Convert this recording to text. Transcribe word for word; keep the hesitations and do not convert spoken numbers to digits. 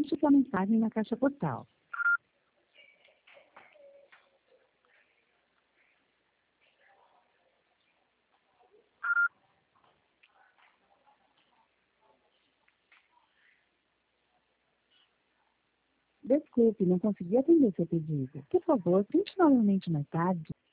Deixe sua mensagem na caixa postal. Desculpe, não consegui atender seu pedido. Por favor, tente novamente mais tarde.